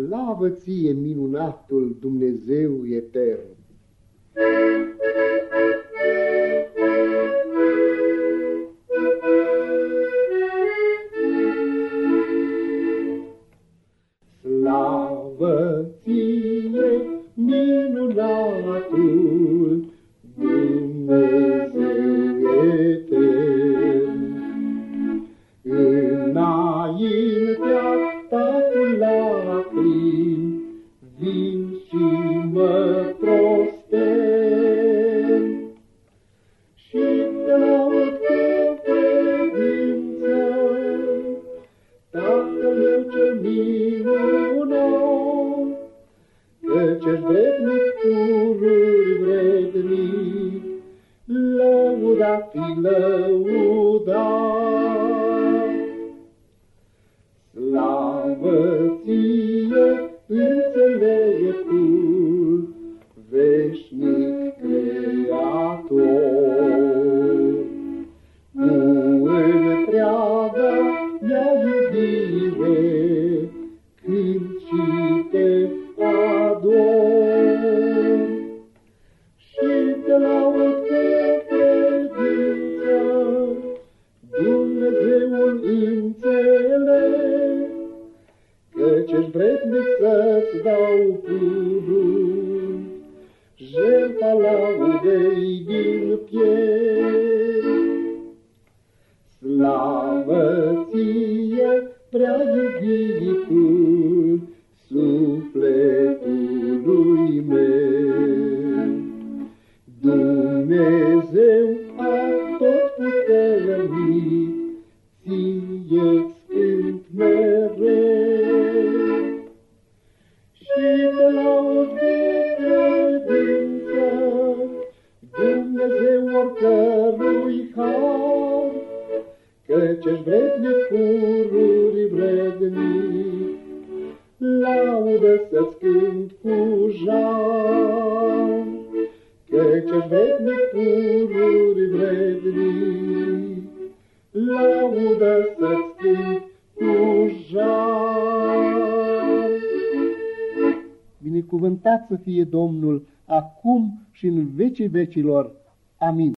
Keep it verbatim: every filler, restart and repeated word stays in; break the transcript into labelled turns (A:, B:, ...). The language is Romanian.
A: Slavă ție, minunatul Dumnezeu etern! Slavă ție, minunatul Dumnezeu etern! Înaintea ta cu lacrimi vin și mă prostern și te laud cu credință, Tatăl meu cel minunat, căci-ești vrednic, pururi vrednic, lăudat fi lăudat. Slavă ție, înțelegetul, veșnic Creator, cu întreaga mea iubire, cânt și te ador și te laud cu credință, Dumnezeul înțeles, căci-ești vrednic să-ți dau pururi, jertfa laudei din piept. Slavă ție, prea iubitul sufletului meu, Dumnezeu atotputernic, ție-ți cânt mereu și te laud cu credință, Dumnezeu oricărui har, căci-ești vrednic, pururi vrednic, laudă să-ți cânt cu jar, căci-ești vrednic, pururi vrednic, laudă să-ți cânt cu jar. Binecuvântat să fie Domnul, acum și în vecii vecilor. Amin.